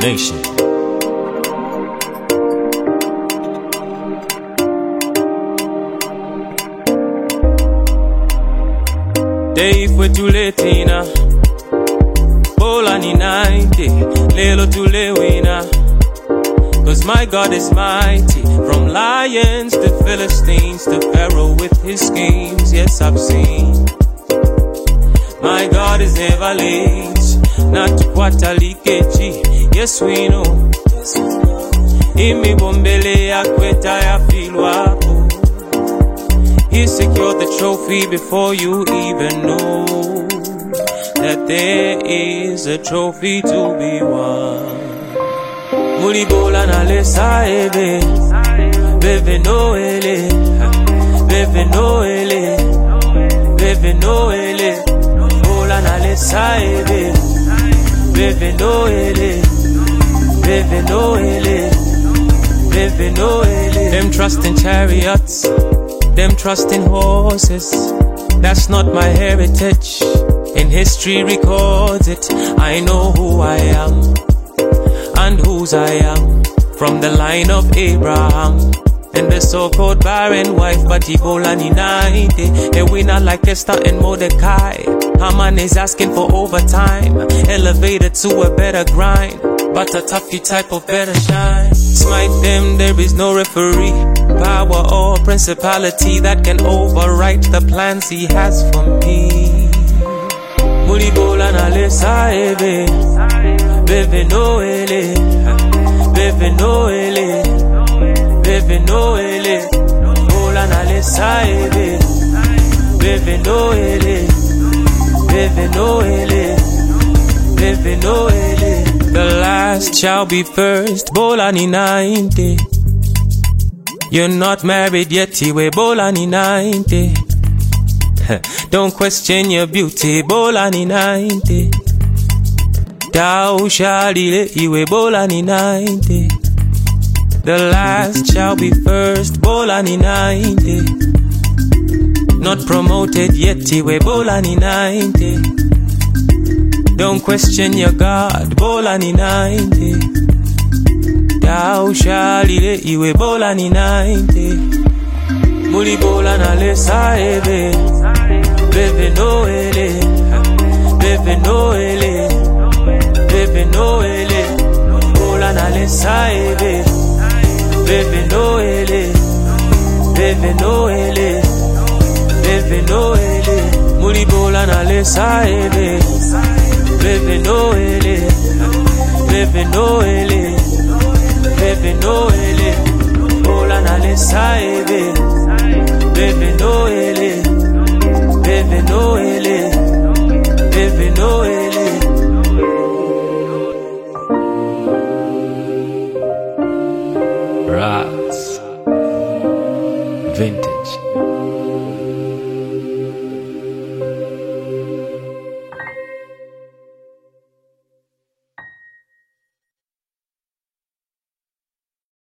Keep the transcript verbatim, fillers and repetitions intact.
Nation. Day for tuletina Bola ni ninety Lelo tulewina. Cause my God is mighty. From lions to Philistines to Pharaoh with his schemes. Yes, I've seen. My God is never late. Not kwatalikechi. Yes, we know. Imi bombele ya kweta ya filwapo. He secured the trophy before you even know that there is a trophy to be won. Mulibola na lesa ebe, bebe noele, bebe noele, bebe noele. Bola na lesa ebe, bebe noele, bebe noele, bebe noele. Them trust in chariots, them trust in horses. That's not my heritage, and history records it. I know who I am and whose I am. From the line of Abraham and the so-called barren wife, but Ebola ni ninety. A winner like Esther and Mordecai. Haman is asking for overtime, elevated to a better grind, but a toughy type of better shine. Smite them, there is no referee, power or principality that can overwrite the plans he has for me. Mulibola na lesa ebe, bebe noele, bebe noele, bebe noele. Bola na lesa ebe, bebe noele, bebe noele, bebe noele. The last shall be first. Bola ni ninety. You're not married yet, iwe bola ni ninety. Don't question your beauty, bola ni ninety. Thou shalt eat, iwe bola ni ninety. The last shall be first, bola ni ninety. Not promoted yet, iwe bola ni ninety. Don't question your God, bola ni ninety. Thou shalt eat, iwe bola ni ninety. Mulibola na lesa ebe, bebe noele, bebe noele, bebe noele. Bola na lesa ebe, bebe noele, bebe noele, bebe noele. Mulibola na lesa ebe, bebe noele, bebe noele.